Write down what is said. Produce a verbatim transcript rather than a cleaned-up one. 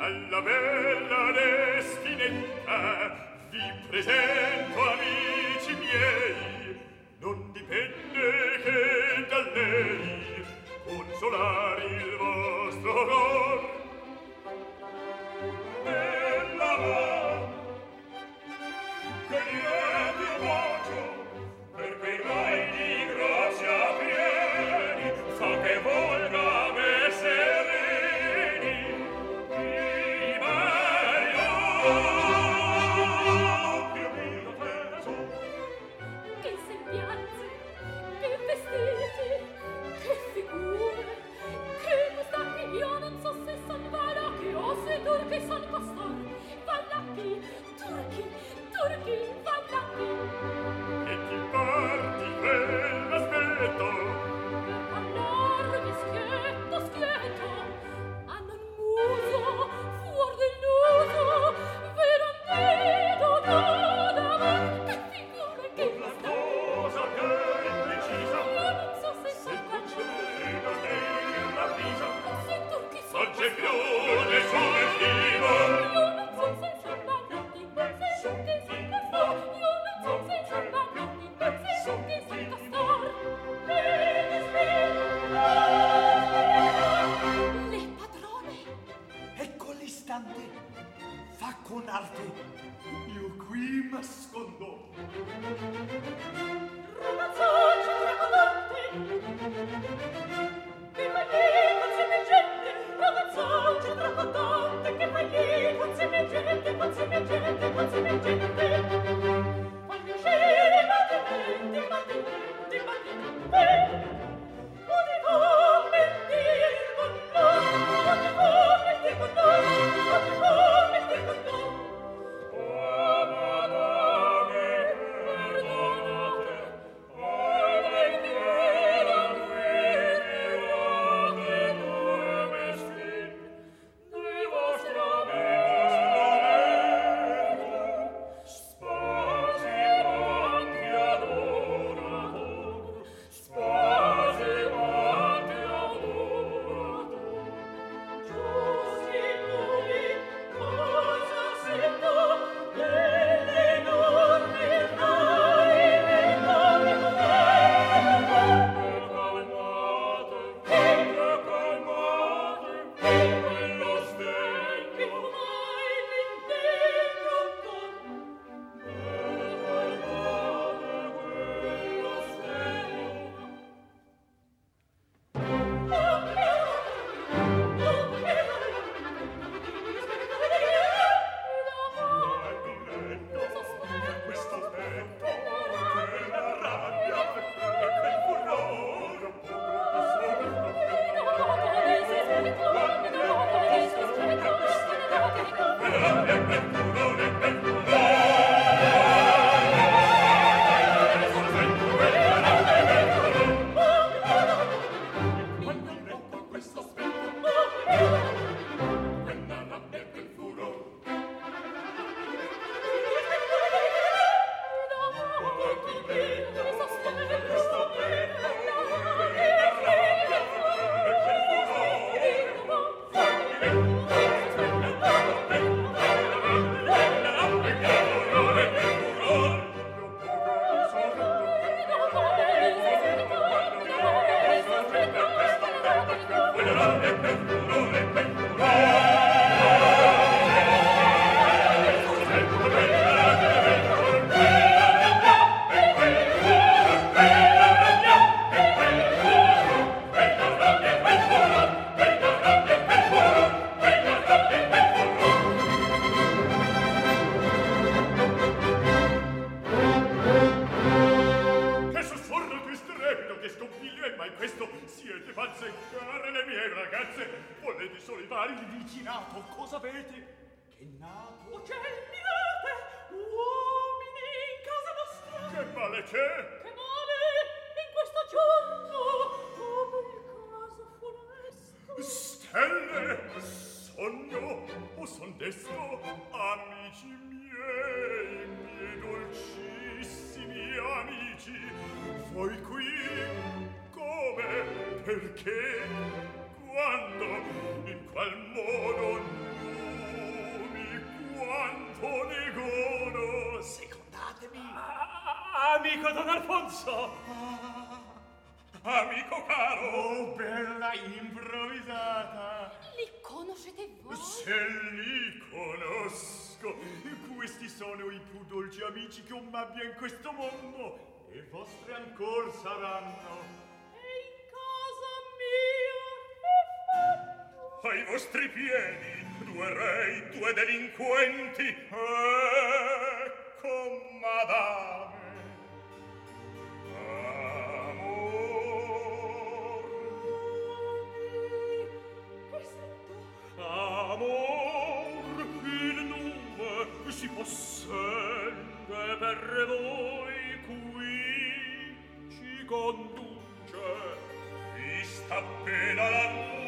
alla bella destinetta vi presento, amici miei, non dipende che da lei consolare il vostro cor. Bella va, che lieti bacio, per quei rai di grazia pieni, fa che volga me sereni, di Mario, Dio mio teso. Che sembianze, che vestiti, che figure, che mustacchi, io non so se son valacchi o se turchi son costor. Valacchi, turchi, turchi, valacchi. E ti parti quell'aspetto, Parlar schietto, schietto, hanno un muso fuor dell'uso, vero nido da me, che figure, che una cosa che è imprecisa, io non so se se son concede da te che ravvisa, o se turchi son non c'è più nessun motivo. io non so se son valacchi, se turchi son costor, io non so se son valacchi, se turchi son costor. Le padrone, Ecco l'istante, fa con arte, io qui m'ascondo. ragazzacci tracotanti, che fai lì con se mia gente, ragazzacci tracotanti, che fai lì con se mia gente, con se mia gente, con se mia gente. Fai piacere i battenti, i battenti, i battenti, Odi commenti con noi, odi commenti con noi, odi commenti con noi. Oh, madame, perdonate, oh, vendiera qui, che due mestin, di vostro merito, spasi anche adorator, spasi anche adorator. Giusti lui, cosa sento, delle norme dai, le norme calmate, calmate, quello sdegno, mai l'indegno calmate, quello sdegno. Questo aspetto, quella rabbia, e quel furore, un Che sussurro, che strepido, che scompiglio, e mai questo siete pazze, care le mie ragazze, volete sollevare il vicinato, cosa avete? Che nato? Uccelli nate, uomini in casa vostra. Che male c'è? Che male in questo giorno, come il caso funesto. Stelle, sogno o son desto, amici miei, miei dolcissimi amici, voi qui, come, perché, quando, in qual modo, quanto ne godo. Secondatemi. Ah, amico Don Alfonso. Ah, amico caro. Oh, bella improvvisata. Li conoscete voi? Se li conosco. Questi sono i più dolci amici che un m'abbia in questo mondo. E vostri ancor saranno. E in casa mia che fatto? Ai vostri piedi, due rei, due delinquenti. Ecco, madame. Amor. Che sento? Amor, il nome si possente per voi qui ci conduce. Vista appena la